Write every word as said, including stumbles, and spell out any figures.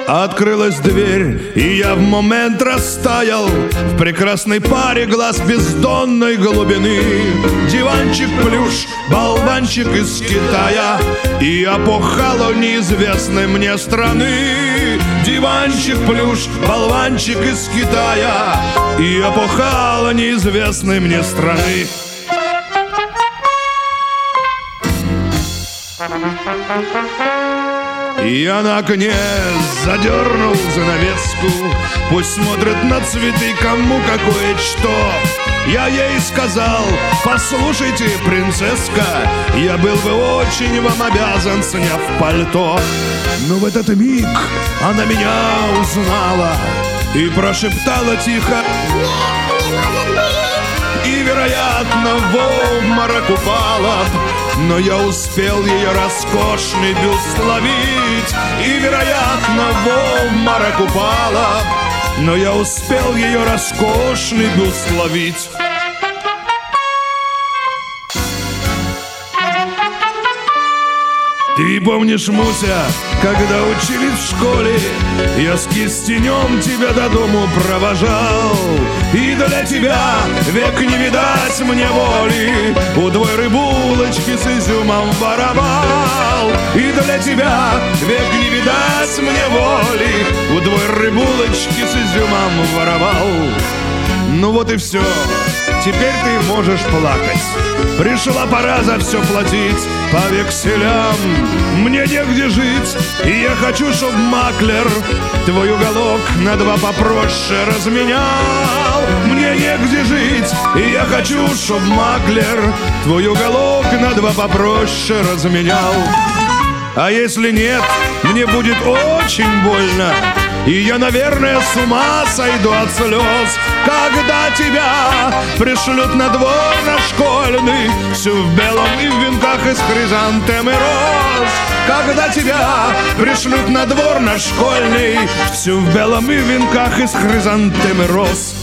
Открылась дверь, и я в момент растаял в прекрасной паре глаз бездонной глубины. Диванчик плюш, болванчик из Китая, и опухало неизвестной мне страны. Диванчик плюш, болванчик из Китая, и опухало неизвестной мне страны. Я на окне задернул занавеску, пусть смотрит на цветы кому какое что. Я ей сказал: послушайте, принцесска, я был бы очень вам обязан, сняв пальто. Но в этот миг она меня узнала и прошептала тихо: нет, не может быть! И, вероятно, в обморок упала, но я успел ее роскошный бюст ловить. И, вероятно, в обморок упала, но я успел ее роскошный бюст ловить. Ты помнишь, Муся, когда учились в школе, я с кистенем тебя до дому провожал, и для тебя век не видать мне воли, удвой булочки с изюмом воровал. И для тебя век не видать мне воли, удвой булочки с изюмом воровал. Ну вот и все, теперь ты можешь плакать. Пришла пора за все платить по векселям. Мне негде жить, и я хочу, чтоб маклер твой уголок на два попроще разменял. Мне негде жить, и я хочу, чтоб маклер твой уголок на два попроще разменял. А если нет, мне будет очень больно, и я, наверное, с ума сойду от слез, когда тебя пришлют на двор на школьный, всю в белом и в венках из хризантем и роз. Когда тебя пришлют на двор на школьный, всю в белом и в венках из хризантем и роз.